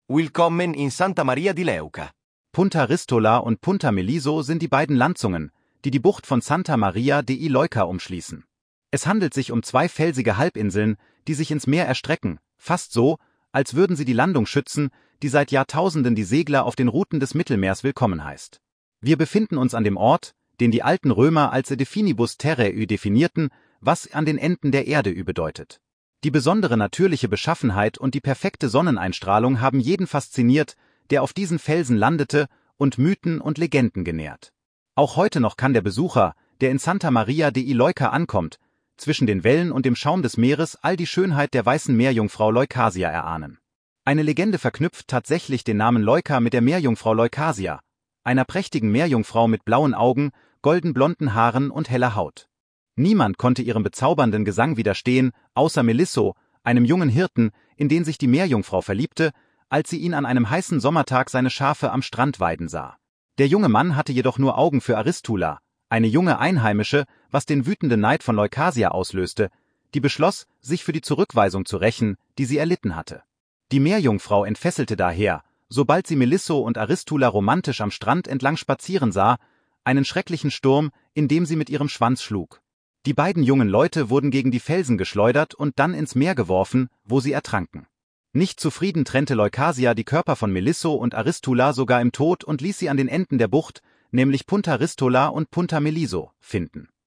Willkommen in Santa Maria di Leuca. Punta Ristola und Punta Meliso sind die beiden Landzungen, die die Bucht von Santa Maria dei Leuca umschließen. Es handelt sich um zwei felsige Halbinseln, die sich ins Meer erstrecken, fast so, als würden sie die Landung schützen, die seit Jahrtausenden die Segler auf den Routen des Mittelmeers willkommen heißt. Wir befinden uns an dem Ort, den die alten Römer als de finibus terrae definierten, was an den Enden der Erde bedeutet. Die besondere natürliche Beschaffenheit und die perfekte Sonneneinstrahlung haben jeden fasziniert, der auf diesen Felsen landete und Mythen und Legenden genährt. Auch heute noch kann der Besucher, der in Santa Maria dei Leuca ankommt, zwischen den Wellen und dem Schaum des Meeres all die Schönheit der weißen Meerjungfrau Leucasia erahnen. Eine Legende verknüpft tatsächlich den Namen Leuca mit der Meerjungfrau Leucasia, einer prächtigen Meerjungfrau mit blauen Augen, goldenblonden Haaren und heller Haut. Niemand konnte ihrem bezaubernden Gesang widerstehen, außer Melisso, einem jungen Hirten, in den sich die Meerjungfrau verliebte, als sie ihn an einem heißen Sommertag seine Schafe am Strand weiden sah. Der junge Mann hatte jedoch nur Augen für Aristula, eine junge Einheimische, was den wütenden Neid von Leucasia auslöste, die beschloss, sich für die Zurückweisung zu rächen, die sie erlitten hatte. Die Meerjungfrau entfesselte daher, sobald sie Melisso und Aristula romantisch am Strand entlang spazieren sah, einen schrecklichen Sturm, in dem sie mit ihrem Schwanz schlug. Die beiden jungen Leute wurden gegen die Felsen geschleudert und dann ins Meer geworfen, wo sie ertranken. Nicht zufrieden trennte Leucasia die Körper von Melisso und Aristula sogar im Tod und ließ sie an den Enden der Bucht, nämlich Punta Ristola und Punta Meliso, finden.